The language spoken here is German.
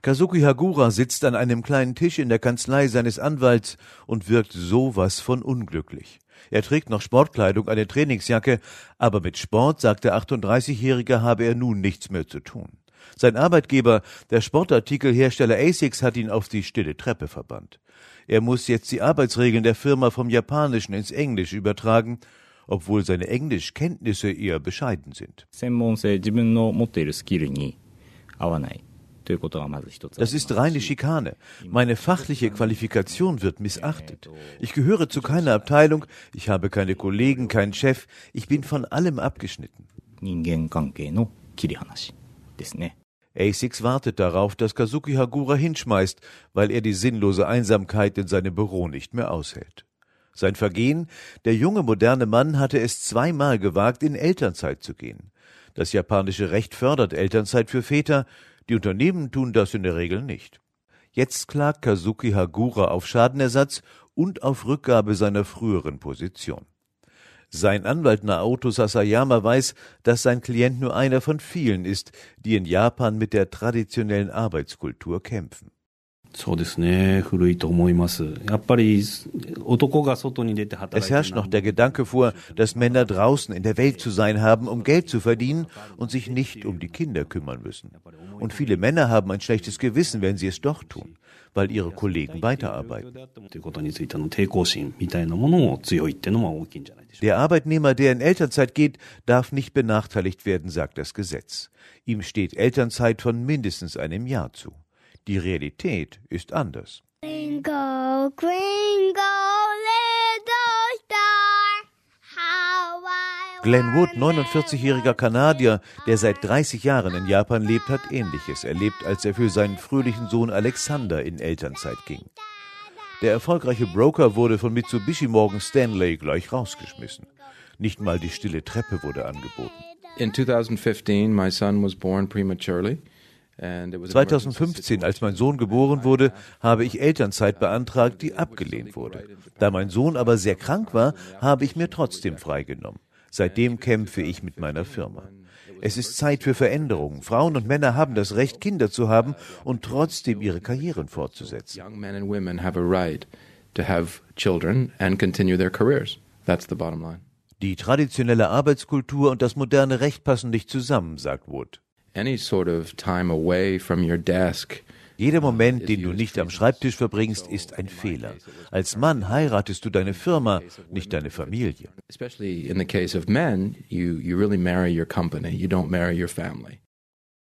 Kazuki Hagura sitzt an einem kleinen Tisch in der Kanzlei seines Anwalts und wirkt sowas von unglücklich. Er trägt noch Sportkleidung, eine Trainingsjacke, aber mit Sport, sagt der 38-Jährige, habe er nun nichts mehr zu tun. Sein Arbeitgeber, der Sportartikelhersteller ASICS, hat ihn auf die stille Treppe verbannt. Er muss jetzt die Arbeitsregeln der Firma vom Japanischen ins Englische übertragen, obwohl seine Englischkenntnisse eher bescheiden sind. Das ist reine Schikane. Meine fachliche Qualifikation wird missachtet. Ich gehöre zu keiner Abteilung, ich habe keine Kollegen, keinen Chef, ich bin von allem abgeschnitten. ASICS wartet darauf, dass Kazuki Hagura hinschmeißt, weil er die sinnlose Einsamkeit in seinem Büro nicht mehr aushält. Sein Vergehen: Der junge, moderne Mann hatte es 2-mal gewagt, in Elternzeit zu gehen. Das japanische Recht fördert Elternzeit für Väter, die Unternehmen tun das in der Regel nicht. Jetzt klagt Kazuki Hagura auf Schadenersatz und auf Rückgabe seiner früheren Position. Sein Anwalt Naoto Sasayama weiß, dass sein Klient nur einer von vielen ist, die in Japan mit der traditionellen Arbeitskultur kämpfen. Es herrscht noch der Gedanke vor, dass Männer draußen in der Welt zu sein haben, um Geld zu verdienen und sich nicht um die Kinder kümmern müssen. Und viele Männer haben ein schlechtes Gewissen, wenn sie es doch tun, weil ihre Kollegen weiterarbeiten. Der Arbeitnehmer, der in Elternzeit geht, darf nicht benachteiligt werden, sagt das Gesetz. Ihm steht Elternzeit von mindestens einem Jahr zu. Die Realität ist anders. Twinkle, twinkle, little star, how I Glenn Wood, 49-jähriger Kanadier, der seit 30 Jahren in Japan lebt, hat Ähnliches erlebt, als er für seinen fröhlichen Sohn Alexander in Elternzeit ging. Der erfolgreiche Broker wurde von Mitsubishi Morgan Stanley gleich rausgeschmissen. Nicht mal die stille Treppe wurde angeboten. In 2015, my son was born prematurely. 2015, als mein Sohn geboren wurde, habe ich Elternzeit beantragt, die abgelehnt wurde. Da mein Sohn aber sehr krank war, habe ich mir trotzdem freigenommen. Seitdem kämpfe ich mit meiner Firma. Es ist Zeit für Veränderungen. Frauen und Männer haben das Recht, Kinder zu haben und trotzdem ihre Karrieren fortzusetzen. Young men and women have a right to have children and continue their careers. That's the bottom line. Die traditionelle Arbeitskultur und das moderne Recht passen nicht zusammen, sagt Wood. Any sort of time away from your desk. Jeder Moment, den du nicht am Schreibtisch verbringst, ist ein Fehler. Als Mann heiratest du deine Firma, nicht deine Familie. Especially in the case of men, you really marry your company. You don't marry your family.